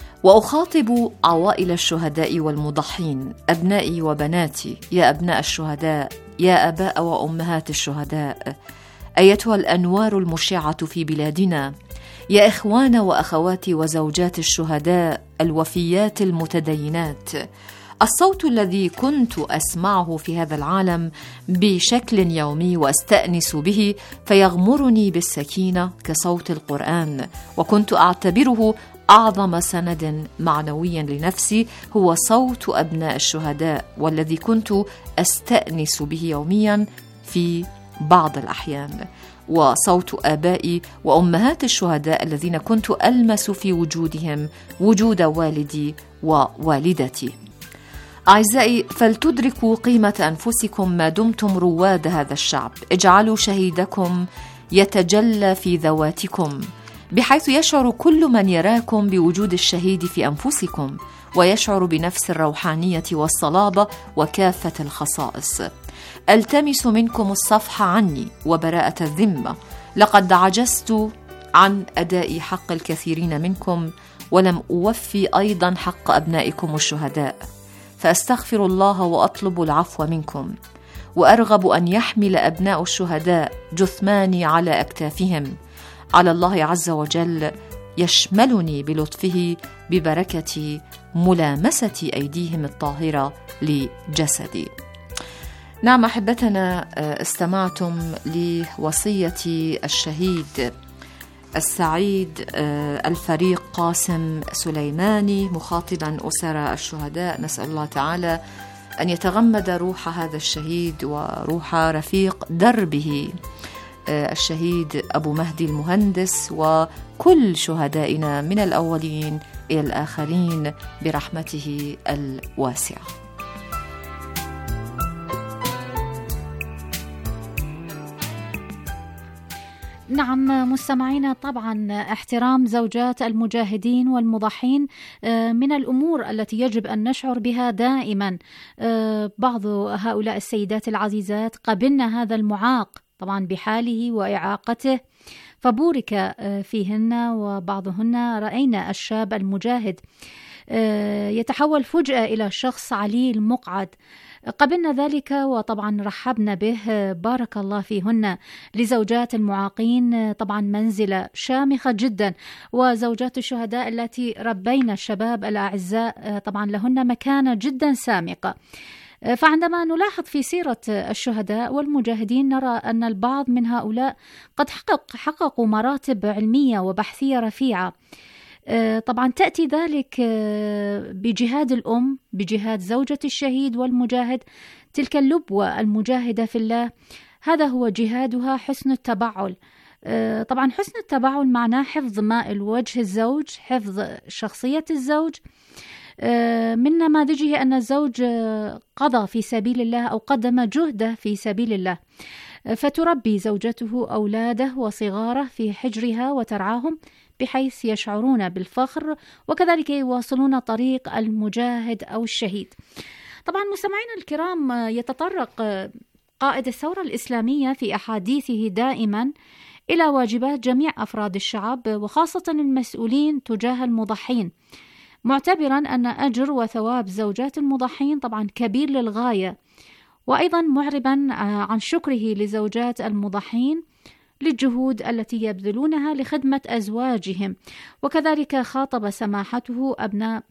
Speaker 6: وأخاطب عوائل الشهداء والمضحين، أبنائي وبناتي، يا أبناء الشهداء، يا آباء وأمهات الشهداء، أيتها الأنوار المشعة في بلادنا، يا إخوان وأخوات وزوجات الشهداء الوفيات المتدينات، الصوت الذي كنت أسمعه في هذا العالم بشكل يومي وأستأنس به فيغمرني بالسكينة كصوت القرآن، وكنت أعتبره أعظم سند معنوي لنفسي، هو صوت أبناء الشهداء، والذي كنت أستأنس به يوميا في بعض الأحيان، وصوت آبائي وأمهات الشهداء الذين كنت ألمس في وجودهم وجود والدي ووالدتي. أعزائي، فلتدركوا قيمة أنفسكم ما دمتم رواد هذا الشعب. اجعلوا شهيدكم يتجلى في ذواتكم، بحيث يشعر كل من يراكم بوجود الشهيد في أنفسكم، ويشعر بنفس الروحانية والصلابة وكافة الخصائص. ألتمس منكم الصفح عني وبراءة الذمة، لقد عجزت عن أداء حق الكثيرين منكم، ولم أوفي أيضا حق أبنائكم الشهداء، فأستغفر الله وأطلب العفو منكم، وأرغب أن يحمل أبناء الشهداء جثماني على أكتافهم، على الله عز وجل يشملني بلطفه ببركة ملامسة أيديهم الطاهرة لجسدي. نعم أحبتنا، استمعتم لوصية الشهيد السعيد الفريق قاسم سليماني مخاطبا أسر الشهداء. نسأل الله تعالى أن يتغمد روح هذا الشهيد وروح رفيق دربه الشهيد أبو مهدي المهندس وكل شهدائنا من الأولين إلى الآخرين برحمته الواسعة.
Speaker 5: نعم مستمعينا، طبعا احترام زوجات المجاهدين والمضحين من الأمور التي يجب أن نشعر بها دائما. بعض هؤلاء السيدات العزيزات قبلنا هذا المعاق طبعا بحاله وإعاقته فبورك فيهن، وبعضهن رأينا الشاب المجاهد يتحول فجأة إلى شخص عليل مقعد. قبلنا ذلك وطبعا رحبنا به، بارك الله فيهن. لزوجات المعاقين طبعا منزلة شامخة جدا، وزوجات الشهداء التي ربينا الشباب الأعزاء طبعا لهن مكانة جدا سامقة. فعندما نلاحظ في سيرة الشهداء والمجاهدين نرى أن البعض من هؤلاء قد حققوا مراتب علمية وبحثية رفيعة. طبعا تأتي ذلك بجهاد الأم، بجهاد زوجة الشهيد والمجاهد، تلك اللبوة المجاهدة في الله، هذا هو جهادها، حسن التبعل. طبعا حسن التبعل معناه حفظ ماء وجه الزوج، حفظ شخصية الزوج. من نماذجه أن الزوج قضى في سبيل الله أو قدم جهده في سبيل الله، فتربي زوجته أولاده وصغاره في حجرها وترعاهم بحيث يشعرون بالفخر، وكذلك يواصلون طريق المجاهد أو الشهيد. طبعا مستمعينا الكرام، يتطرق قائد الثورة الإسلامية في أحاديثه دائما إلى واجبات جميع أفراد الشعب وخاصة المسؤولين تجاه المضحين، معتبرا أن أجر وثواب زوجات المضحين طبعا كبير للغاية، وأيضا معربا عن شكره لزوجات المضحين للجهود التي يبذلونها لخدمة أزواجهم. وكذلك خاطب سماحته أبناء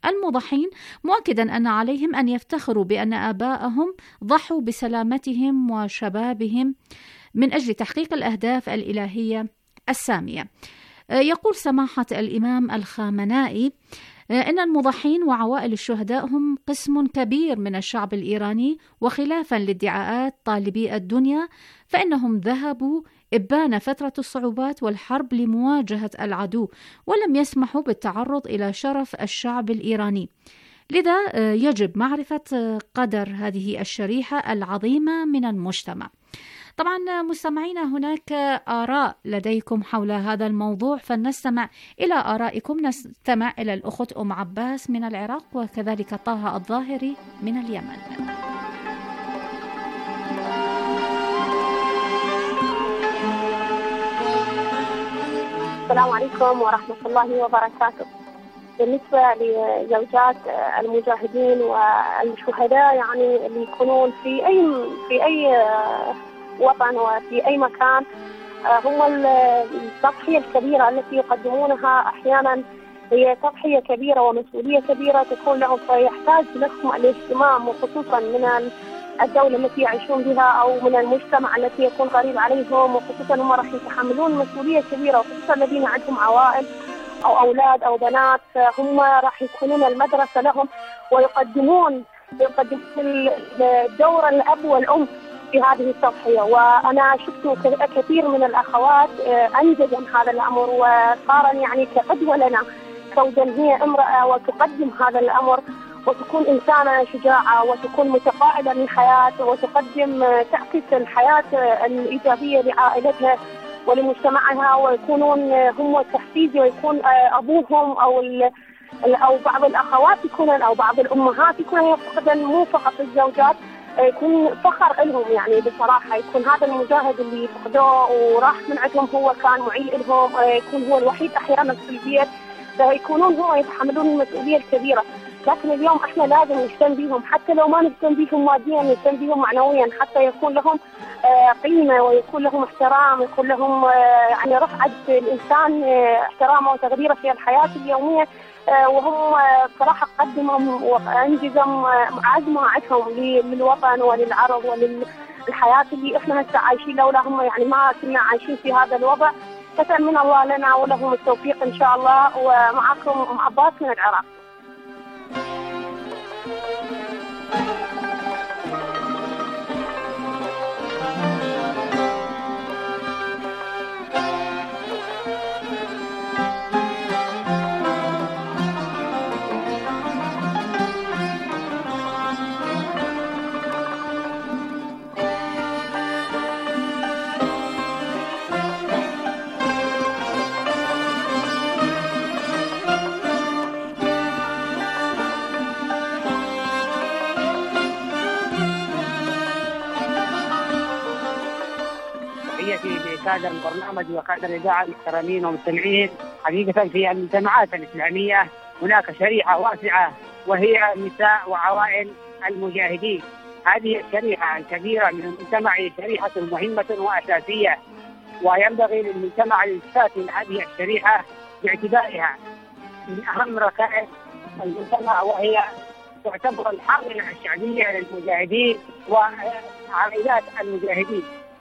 Speaker 5: المضحين، مؤكدا أن عليهم أن يفتخروا بأن آباءهم ضحوا بسلامتهم وشبابهم من أجل تحقيق الأهداف الإلهية السامية. يقول سماحة الإمام الخامنائي إن المضحين وعوائل الشهداء هم قسم كبير من الشعب الإيراني، وخلافا لادعاءات طالبي الدنيا فإنهم ذهبوا إبان فترة الصعوبات والحرب لمواجهة العدو، ولم يسمحوا بالتعرض إلى شرف الشعب الإيراني. لذا يجب معرفة قدر هذه الشريحة العظيمة من المجتمع. طبعا مستمعينا، هناك آراء لديكم حول هذا الموضوع، فلنستمع إلى آرائكم. نستمع إلى الأخت أم عباس من العراق، وكذلك طه الظاهري من اليمن.
Speaker 10: السلام عليكم ورحمة الله وبركاته. بالنسبة لزوجات المجاهدين والشهداء، يعني اللي يكونون في أي وطن وفي أي مكان، هم التضحية الكبيرة التي يقدمونها أحيانا هي تضحية كبيرة ومسؤولية كبيرة تكون لهم، فيحتاج لهم الاهتمام، وخصوصا من الدولة التي يعيشون بها أو من المجتمع التي يكون قريب عليهم، وخصوصا هم راح يتحملون مسؤولية كبيرة، وخصوصا الذين عندهم عوائل أو أولاد أو بنات، هم راح يكونون المدرسة لهم ويقدمون دور الأب والأم في هذه التضحية. وأنا شفت كثير من الأخوات أنجزن هذا الأمر وصار يعني كقدوة لنا، زوجا هي امرأة وتقدم هذا الأمر وتكون إنسانة شجاعة وتكون متفائلة للحياة وتقدم تعكس الحياة الإيجابية لعائلتها ولمجتمعها، ويكونون هم تحفيز، ويكون أبوهم أو بعض الأخوات يكونون أو بعض الأمهات يكونون يفقدن، مو فقط الزوجات، يكون فخر لهم. يعني بصراحة يكون هذا المجاهد اللي فقدوه وراح من عندهم هو كان معيل لهم، يكون هو الوحيد أحيانا في البيت، فيكونون هم يتحملون المسؤولية الكبيرة. لكن اليوم احنا لازم نهتم بهم، حتى لو ما نهتم بهم ماديا نهتم بهم معنويا، حتى يكون لهم قيمة ويكون لهم احترام، يكون لهم يعني رفعة الإنسان احترامه وتقديره في الحياة اليومية. وهم صراحة قدموا وأنجزوا عزمة عندهم للوطن وللعرب وللحياة اللي احنا هسه عايشين، لولا هم يعني ما كنا عايشين في هذا الوضع. فأتمنى الله لنا ولهم التوفيق إن شاء الله. ومعكم أم عباس من العراق.
Speaker 11: كادر البرنامج وكادر الإذاعة المحترمين ومستمعين. حقيقة في المجتمعات الإسلامية هناك شريحة واسعة وهي النساء وعوائل المجاهدين. هذه الشريحة الكبيرة من المجتمع شريحة مهمة وأساسية، وينبغي للمجتمع الالتفات إلى هذه الشريحة باعتبارها من أهم ركائز المجتمع، وهي تعتبر الحاضنة الشعبية للمجاهدين وعائلات المجاهدين.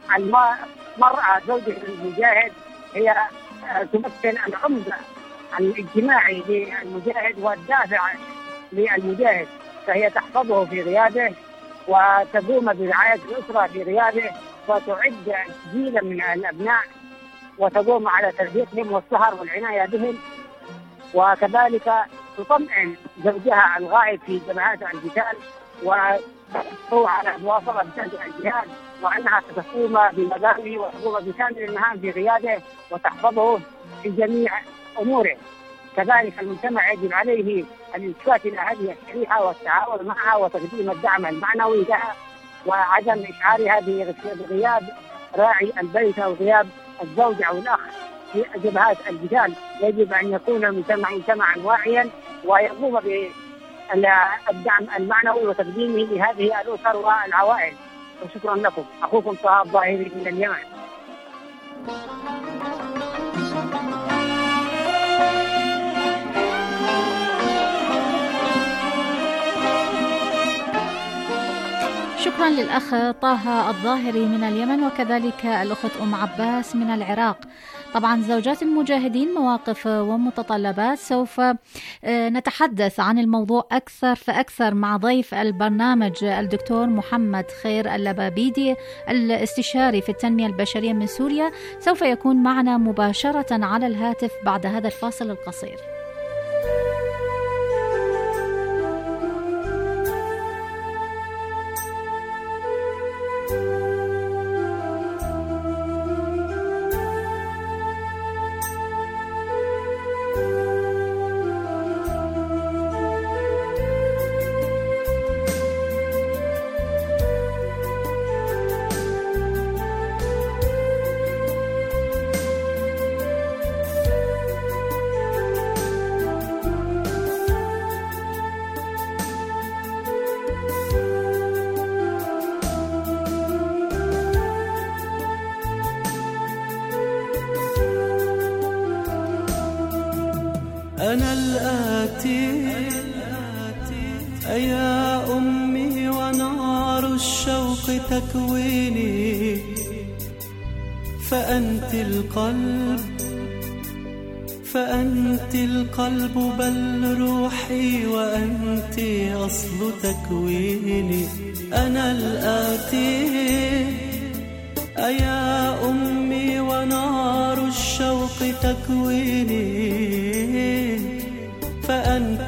Speaker 11: المرأة زوجة المجاهد هي تمثل العمدة الاجتماعي للمجاهد والدافع للمجاهد، فهي تحفظه في غيابه وتقوم برعاية الأسرة في غيابه، وتعد جيلا من الأبناء وتقوم على تربيتهم والسهر والعناية بهم، وكذلك تطمئن زوجها الغائب في جبهات القتال وتحثه على مواصلة الجهاد، وأنها تقوم بمدامه وتقوم بكامل المهام في غيابه وتحفظه في جميع أموره. كذلك المجتمع يجب عليه الالتفات إلى هذه الشريحة والتعاون معها وتقديم الدعم المعنوي لها، وعدم إشعارها بغياب راعي البيت أو غياب الزوج أو الأخ في جبهات القتال. يجب أن يكون المجتمع مجتمعا واعيا ويقوم بالدعم المعنوي وتقديمه لهذه الأسر والعوائل. وشكرا لكم. أخوكم طه الظاهري من اليمن.
Speaker 5: شكرا للأخ طه الظاهري من اليمن، وكذلك الأخت أم عباس من العراق. طبعا زوجات المجاهدين مواقف ومتطلبات، سوف نتحدث عن الموضوع أكثر فأكثر مع ضيف البرنامج الدكتور محمد خير اللبابيدي الاستشاري في التنمية البشرية من سوريا، سوف يكون معنا مباشرة على الهاتف بعد هذا الفاصل القصير.
Speaker 1: أنا الآتي يا أمي ونار الشوق تكويني، فأنت القلب بل روحي، وأنت أصل تكويني. أنا الآتي يا أمي ونار الشوق تكويني، فأنت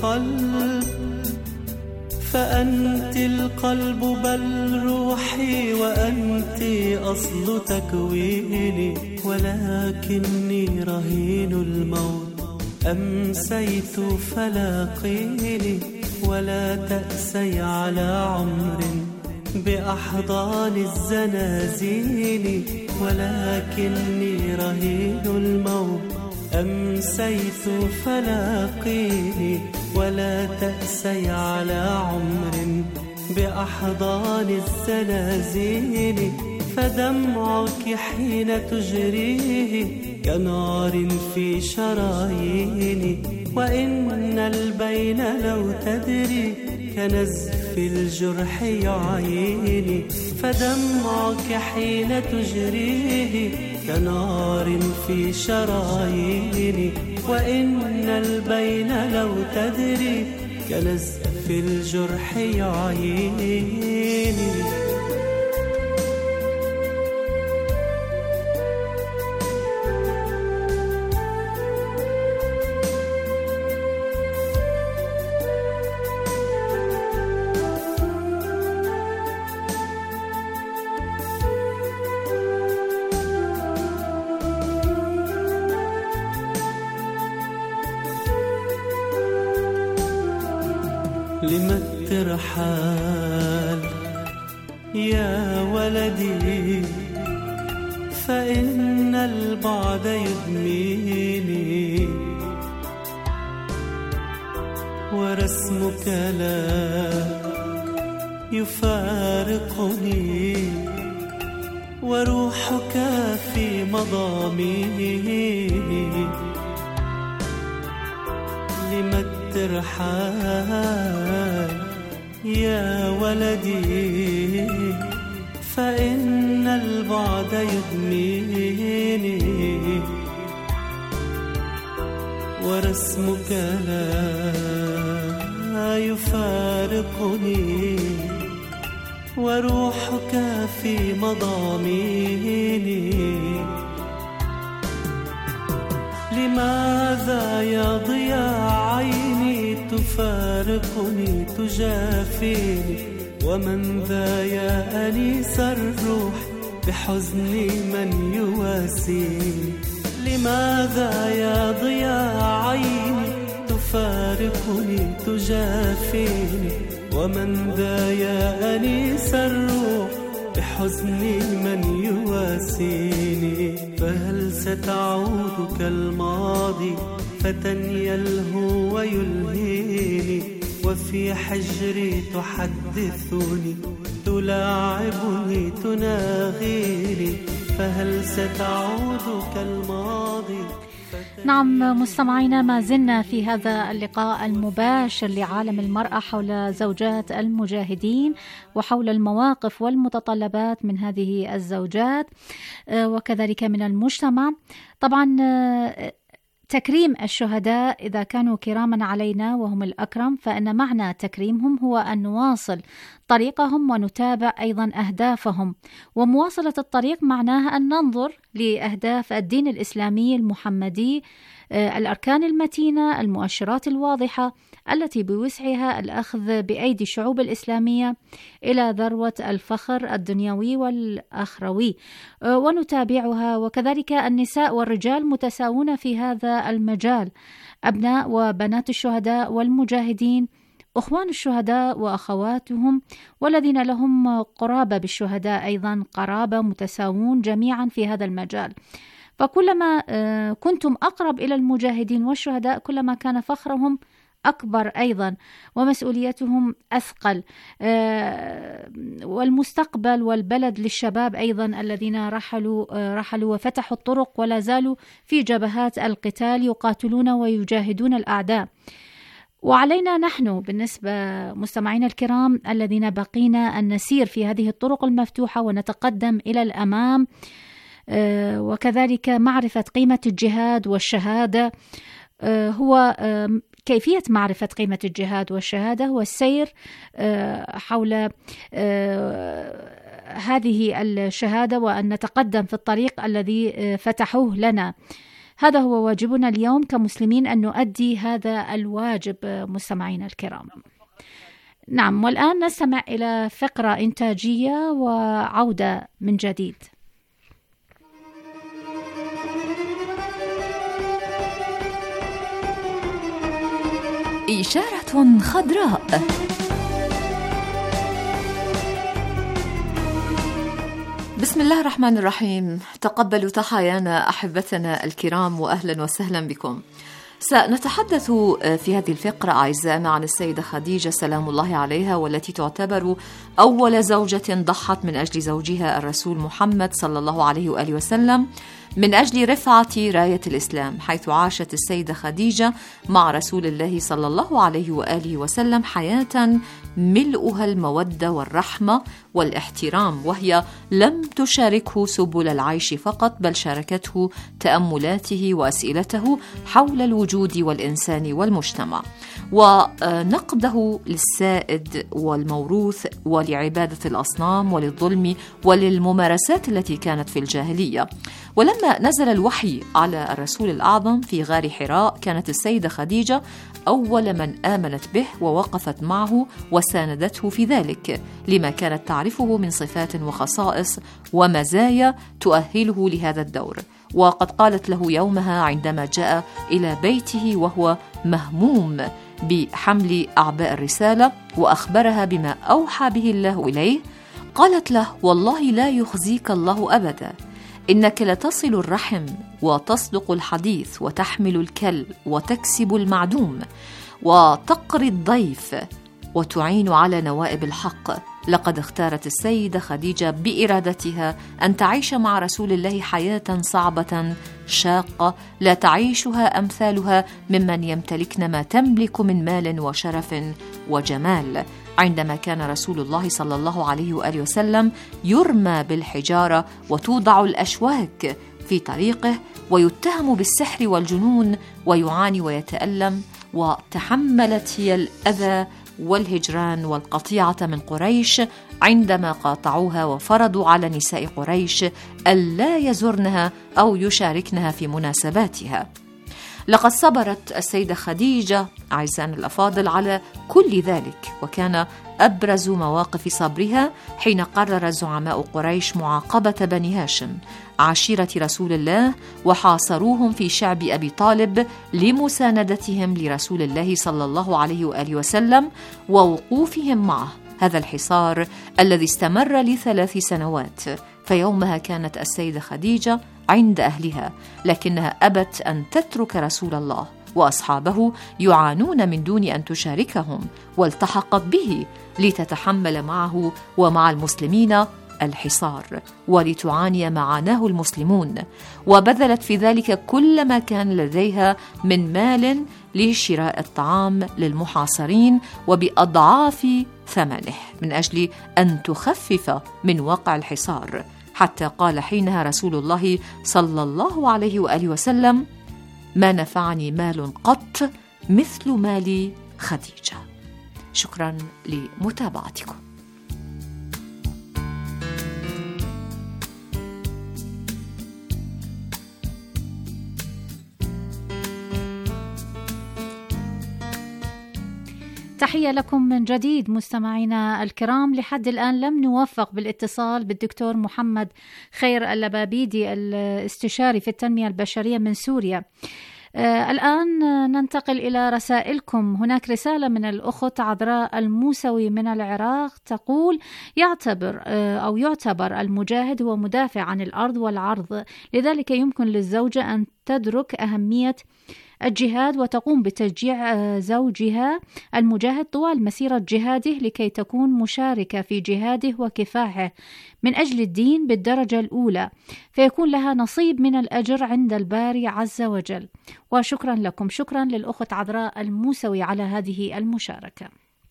Speaker 1: القلب بل روحي، وأنت أصل تكويني. ولكني رهين الموت أمسيت فلاقيني، ولا تأسي على عمر بأحضان الزنازين. ولكني رهين الموت أمسيت فلاقيني، ولا تأسي على عمر بأحضان الزنازين. فدمعك حين تجريه كنار في شراييني، وإن البين لو تدري كنزف الجرح يعيني. فدمعك حين تجريه كنار في شراييني، وإن البين لو تدري كنزف الجرح يعيني. لم الترحال يا ولدي، فإن البعد يدميني، ورسمك لا يفارقني، وروحك في مضاميني. لم الترحال يا ولدي، فإن البعد يدميني، ورسمك لا يفارقني، وروحك في مضاميني. لماذا يا ضياء عيني تفارقني تجافيني، ومن ذا يا أنيس الروح بحزني من يواسيني. لماذا يا ضياء عيني تفارقني تجافيني، ومن ذا يا أنيس الروح بحزني من يواسيني. فهل ستعود كالماضي فتى يلهو ويلهيني، وفي حجري تحدثني تلاعبني تناغيني. فهل ستعود كالماضي؟
Speaker 5: نعم مستمعينا، ما زلنا في هذا اللقاء المباشر لعالم المرأة حول زوجات المجاهدين وحول المواقف والمتطلبات من هذه الزوجات وكذلك من المجتمع. طبعا تكريم الشهداء إذا كانوا كراما علينا وهم الأكرم، فإن معنى تكريمهم هو أن نواصل طريقهم ونتابع أيضا أهدافهم، ومواصلة الطريق معناها أن ننظر لأهداف الدين الإسلامي المحمدي، الأركان المتينة، المؤشرات الواضحة التي بوسعها الأخذ بأيدي الشعوب الإسلامية إلى ذروة الفخر الدنيوي والأخروي، ونتابعها. وكذلك النساء والرجال متساوون في هذا المجال، أبناء وبنات الشهداء والمجاهدين، أخوان الشهداء وأخواتهم، والذين لهم قرابة بالشهداء أيضا قرابة، متساوون جميعا في هذا المجال. فكلما كنتم أقرب إلى المجاهدين والشهداء كلما كان فخرهم أكبر أيضا ومسؤوليتهم أثقل، والمستقبل والبلد للشباب أيضا الذين رحلوا وفتحوا الطرق ولا زالوا في جبهات القتال يقاتلون ويجاهدون الأعداء. وعلينا نحن بالنسبة مستمعينا الكرام الذين بقينا أن نسير في هذه الطرق المفتوحة ونتقدم إلى الأمام، وكذلك معرفة قيمة الجهاد والشهادة. هو كيفية معرفة قيمة الجهاد والشهادة هو السير حول هذه الشهادة وأن نتقدم في الطريق الذي فتحوه لنا. هذا هو واجبنا اليوم كمسلمين، أن نؤدي هذا الواجب مستمعينا الكرام. نعم، والآن نستمع إلى فقرة إنتاجية وعودة من جديد.
Speaker 6: إشارة خضراء. بسم الله الرحمن الرحيم. تقبلوا تحايانا أحبتنا الكرام وأهلا وسهلا بكم. سنتحدث في هذه الفقرة أعزائنا عن السيدة خديجة سلام الله عليها، والتي تعتبر أول زوجة ضحت من أجل زوجها الرسول محمد صلى الله عليه وآله وسلم من أجل رفعة راية الإسلام، حيث عاشت السيدة خديجة مع رسول الله صلى الله عليه وآله وسلم حياة ملؤها المودة والرحمة والاحترام، وهي لم تشاركه سبل العيش فقط، بل شاركته تأملاته وأسئلته حول الوجود والإنسان والمجتمع، ونقده للسائد والموروث ولعبادة الأصنام وللظلم وللممارسات التي كانت في الجاهلية. ولما نزل الوحي على الرسول الأعظم في غار حراء، كانت السيدة خديجة أول من آمنت به ووقفت معه وساندته في ذلك، لما كانت تعرفه من صفات وخصائص ومزايا تؤهله لهذا الدور. وقد قالت له يومها عندما جاء إلى بيته وهو مهموم بحمل أعباء الرسالة وأخبرها بما أوحى به الله إليه، قالت له: والله لا يخزيك الله أبدا، إنك لتصل الرحم وتصدق الحديث وتحمل الكل وتكسب المعدوم وتقري الضيف وتعين على نوائب الحق. لقد اختارت السيدة خديجة بإرادتها أن تعيش مع رسول الله حياة صعبة شاقة لا تعيشها أمثالها ممن يمتلكن ما تملك من مال وشرف وجمال. عندما كان رسول الله صلى الله عليه وآله وسلم يرمى بالحجارة وتوضع الأشواك في طريقه ويتهم بالسحر والجنون ويعاني ويتألم، وتحملت هي الأذى والهجران والقطيعة من قريش عندما قاطعوها وفرضوا على نساء قريش ألا يزورنها أو يشاركنها في مناسباتها. لقد صبرت السيدة خديجة أعزائنا الأفاضل على كل ذلك، وكان أبرز مواقف صبرها حين قرر زعماء قريش معاقبة بني هاشم عشيرة رسول الله، وحاصروهم في شعب أبي طالب لمساندتهم لرسول الله صلى الله عليه وآله وسلم ووقوفهم معه. هذا الحصار الذي استمر ل3 سنوات. فيومها كانت السيدة خديجة عند أهلها، لكنها أبت أن تترك رسول الله وأصحابه يعانون من دون أن تشاركهم، والتحقت به لتتحمل معه ومع المسلمين الحصار ولتعاني معاناه المسلمون، وبذلت في ذلك كل ما كان لديها من مال لشراء الطعام للمحاصرين وبأضعاف ثمنه من أجل أن تخفف من وقع الحصار، حتى قال حينها رسول الله صلى الله عليه وآله وسلم: ما نفعني مال قط مثل مال خديجة. شكرا لمتابعتكم.
Speaker 5: تحية لكم من جديد مستمعينا الكرام. لحد الآن لم نوفق بالاتصال بالدكتور محمد خير اللبابيدي الاستشاري في التنمية البشرية من سوريا. الآن ننتقل إلى رسائلكم. هناك رسالة من الأخت عذراء الموسوي من العراق تقول: يعتبر المجاهد هو مدافع عن الأرض والعرض، لذلك يمكن للزوجة أن تدرك أهمية الجهاد وتقوم بتشجيع زوجها المجاهد طوال مسيرة جهاده لكي تكون مشاركة في جهاده وكفاحه من أجل الدين بالدرجة الأولى، فيكون لها نصيب من الأجر عند الباري عز وجل. وشكرا لكم. شكرا للأخت عذراء الموسوي على هذه المشاركة.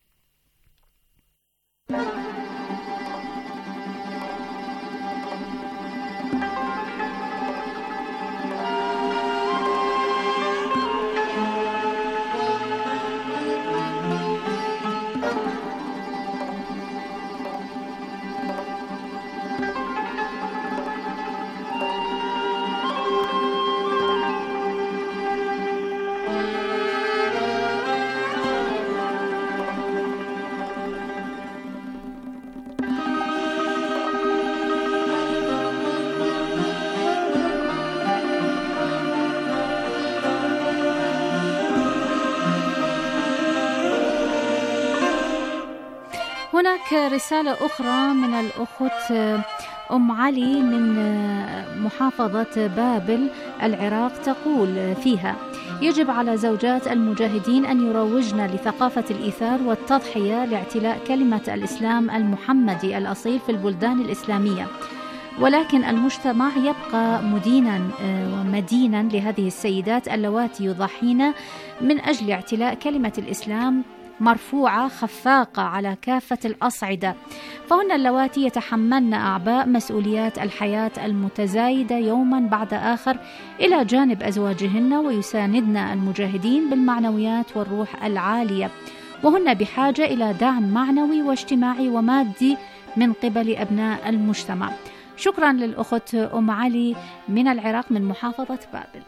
Speaker 5: هناك رسالة أخرى من الأخت أم علي من محافظة بابل العراق تقول فيها: يجب على زوجات المجاهدين أن يروجن لثقافة الإيثار والتضحية لاعتلاء كلمة الإسلام المحمدي الأصيل في البلدان الإسلامية، ولكن المجتمع يبقى مدينا ومدينا لهذه السيدات اللواتي يضحين من أجل اعتلاء كلمة الإسلام مرفوعة خفاقة على كافة الأصعدة، فهن اللواتي يتحملن أعباء مسؤوليات الحياة المتزايدة يوما بعد آخر إلى جانب أزواجهن، ويساندن المجاهدين بالمعنويات والروح العالية، وهن بحاجة إلى دعم معنوي واجتماعي ومادي من قبل أبناء المجتمع. شكرا للأخت أم علي من العراق من محافظة بابل.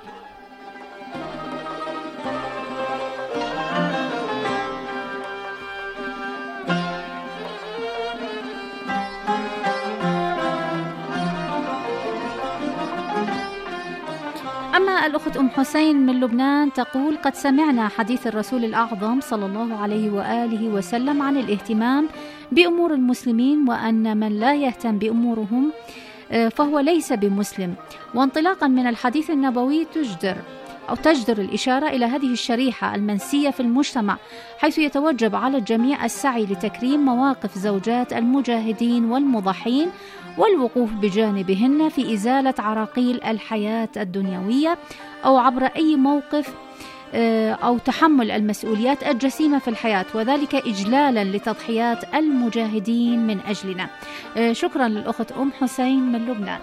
Speaker 5: أما الأخت أم حسين من لبنان تقول: قد سمعنا حديث الرسول الأعظم صلى الله عليه وآله وسلم عن الاهتمام بأمور المسلمين، وأن من لا يهتم بأمورهم فهو ليس بمسلم. وانطلاقا من الحديث النبوي تجدر الإشارة إلى هذه الشريحة المنسية في المجتمع، حيث يتوجب على الجميع السعي لتكريم مواقف زوجات المجاهدين والمضحين والوقوف بجانبهن في إزالة عراقيل الحياة الدنيوية أو عبر أي موقف أو تحمل المسؤوليات الجسيمة في الحياة، وذلك إجلالا لتضحيات المجاهدين من أجلنا. شكرا للأخت أم حسين من لبنان.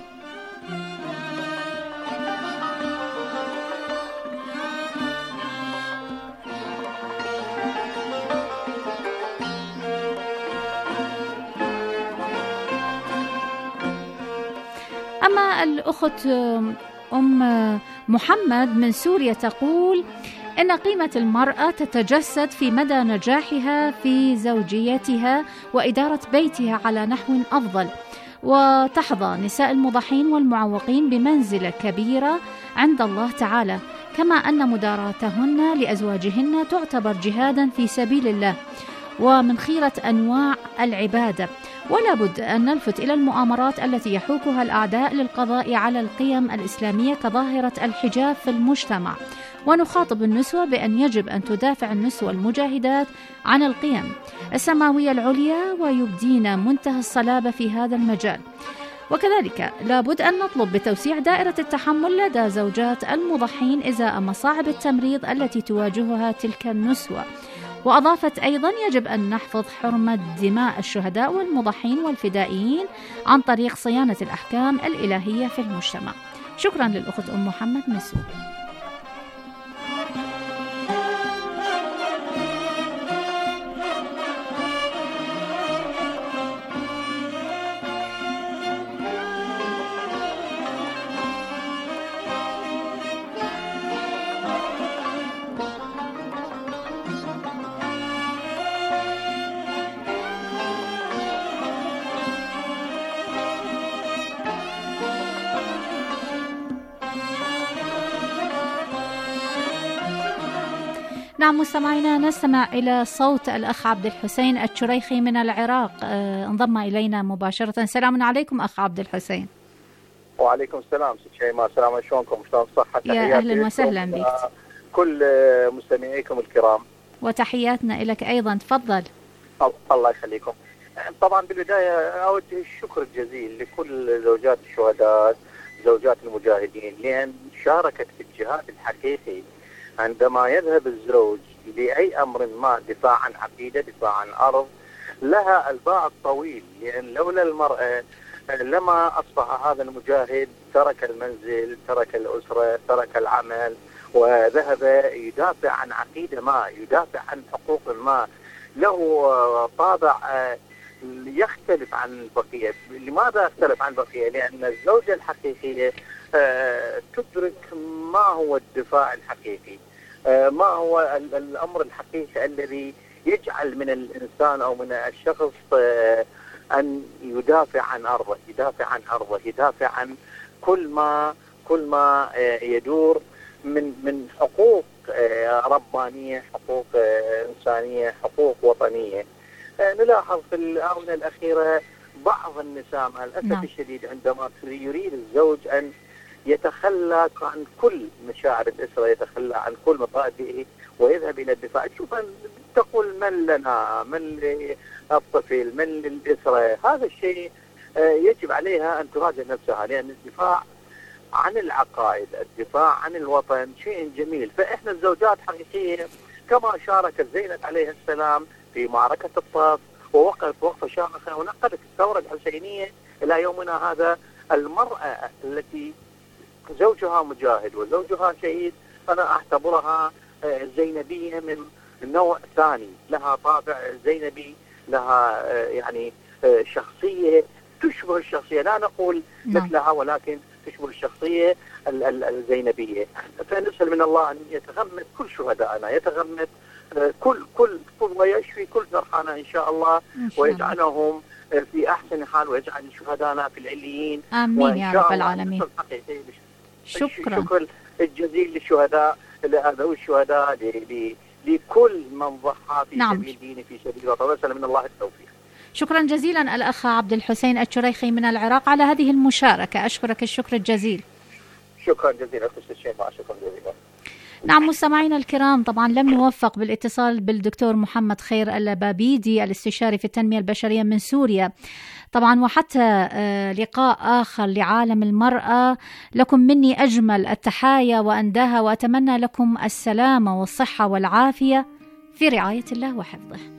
Speaker 5: أما الأخت أم محمد من سوريا تقول: إن قيمة المرأة تتجسد في مدى نجاحها في زوجيتها وإدارة بيتها على نحو أفضل، وتحظى نساء المضحين والمعوقين بمنزلة كبيرة عند الله تعالى، كما أن مداراتهن لأزواجهن تعتبر جهادا في سبيل الله ومن خيرة أنواع العبادة. ولا بد أن نلفت إلى المؤامرات التي يحوكها الأعداء للقضاء على القيم الإسلامية كظاهرة الحجاب في المجتمع، ونخاطب النسوة بأن يجب أن تدافع النسوة المجاهدات عن القيم السماوية العليا ويبدين منتهى الصلابة في هذا المجال. وكذلك لابد أن نطلب بتوسيع دائرة التحمل لدى زوجات المضحين إزاء مصاعب التمريض التي تواجهها تلك النسوة. وأضافت أيضا يجب أن نحفظ حرمة دماء الشهداء والمضحين والفدائيين عن طريق صيانة الأحكام الإلهية في المجتمع. شكرا للأخت أم محمد مسو. نعم مستمعينا، نستمع إلى صوت الأخ عبد الحسين الشريخي من العراق، انضم إلينا مباشرة. سلام عليكم أخ عبد الحسين.
Speaker 12: وعليكم السلام ست شيماء، سلام شلونكم؟ شلون صحة؟
Speaker 5: يا أهلا وسهلا بك.
Speaker 12: كل مستمعيكم الكرام
Speaker 5: وتحياتنا لك أيضا، تفضل.
Speaker 12: الله يخليكم. طبعا بالبداية أوجه الشكر الجزيل لكل زوجات الشهداء، زوجات المجاهدين، لأن شاركت في الجهاد الحقيقي. عندما يذهب الزوج لأي أمر ما، دفاع عن عقيدة، دفاع عن أرض، لها الباع الطويل، لأن لولا المرأة لما أصبح هذا المجاهد ترك المنزل، ترك الأسرة، ترك العمل، وذهب يدافع عن عقيدة ما، يدافع عن حقوق ما، له طابع يختلف عن البقية. لماذا يختلف عن البقية؟ لأن الزوجة الحقيقية تدرك ما هو الدفاع الحقيقي، ما هو الأمر الحقيقي الذي يجعل من الإنسان أو من الشخص أن يدافع عن أرضه، يدافع عن أرضه، يدافع عن كل ما يدور من حقوق ربانية، حقوق إنسانية، حقوق وطنية. نلاحظ في الآونة الأخيرة بعض النساء مع الأسف الشديد عندما يريد الزوج أن يتخلى عن كل مشاعر الأسرة، يتخلى عن كل مبادئه ويذهب إلى الدفاع. شوف تقول من لنا، من للطفل، من للأسرة. هذا الشيء يجب عليها أن تراجع نفسها، لأن الدفاع عن العقائد، الدفاع عن الوطن شيء جميل. فإحنا الزوجات حقيقية كما شاركت زينب عليه السلام في معركة الطاف ووقفت وقفة شامخة ونقلت الثورة الحسينية إلى يومنا هذا. المرأة التي زوجها مجاهد وزوجها شهيد أنا أعتبرها زينبية من نوع ثاني، لها طابع زينبي، لها يعني شخصية تشبه الشخصية، لا نقول مثلها ولكن تشبه الشخصية الزينبية. فنسأل من الله أن يتغمد كل شهدائنا، يتغمد كل ويشفي كل جرحانا إن شاء الله، ويجعلهم في أحسن حال، ويجعل شهدائنا في العليين.
Speaker 5: آمين يا رب العالمين.
Speaker 12: شكرا. الشكر الجزيل للشهداء، لهذول الشهداء، لكل من ضحى في سبيل دينه، في سبيل الوطن. وأسأل من الله التوفيق.
Speaker 5: شكرا جزيلا الأخ عبد الحسين الشريخي من العراق على هذه المشاركة، أشكرك الشكر الجزيل.
Speaker 12: شكرا جزيلا أخت شيماء، شكرا جزيلا.
Speaker 5: نعم مستمعينا الكرام، طبعا لم نوفق بالاتصال بالدكتور محمد خير اللبابيدي الاستشاري في التنمية البشرية من سوريا طبعا، وحتى لقاء آخر لعالم المرأة. لكم مني أجمل التحايا وأنداها، وأتمنى لكم السلامة والصحة والعافية في رعاية الله وحفظه.